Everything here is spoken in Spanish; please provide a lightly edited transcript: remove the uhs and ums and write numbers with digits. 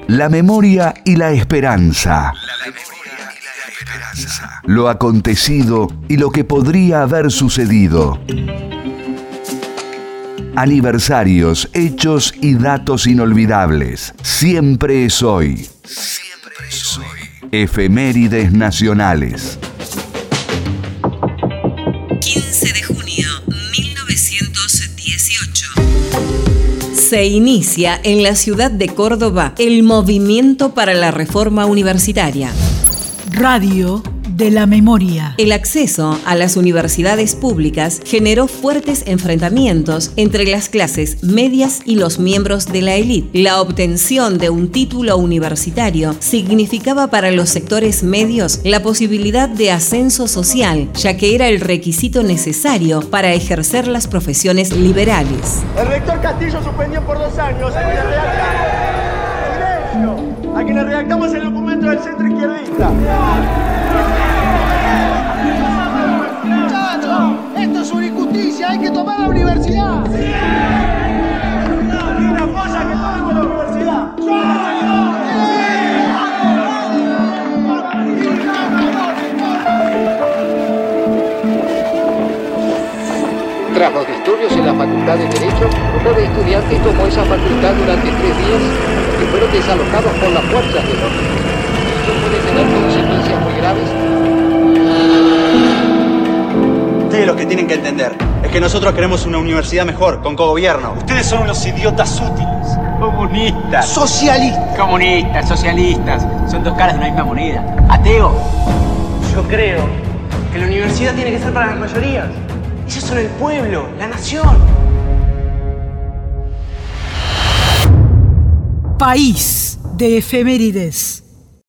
La memoria y la esperanza. Lo acontecido y lo que podría haber sucedido. Aniversarios, hechos y datos inolvidables. Siempre es hoy. Siempre es hoy. Efemérides nacionales. 15 de junio 1918. Se inicia en la ciudad de Córdoba el movimiento para la reforma universitaria. Radio de la memoria. El acceso a las universidades públicas generó fuertes enfrentamientos entre las clases medias y los miembros de la élite. La obtención de un título universitario significaba para los sectores medios la posibilidad de ascenso social, ya que era el requisito necesario para ejercer las profesiones liberales. El rector Castillo suspendió por 2 años a quienes redactamos el documento del centro izquierdista. ¡Muchachos! ¡Esto es una injusticia! ¡Hay que tomar la universidad! ¡Sí! ¿Quién apoya que tomemos la universidad? Tras los disturbios en la Facultad de Derecho, un grupo de estudiantes tomó esa facultad durante 3 días y fueron desalojados por las fuerzas del orden. Esto puede tener consecuencias muy graves. Ustedes lo que tienen que entender es que nosotros queremos una universidad mejor, con cogobierno. Ustedes son unos idiotas útiles. Comunistas. Socialistas. Comunistas, socialistas. Son 2 caras de una misma moneda. Ateo. Yo creo que la universidad tiene que ser para las mayorías. Ellos son el pueblo, la nación. País de efemérides.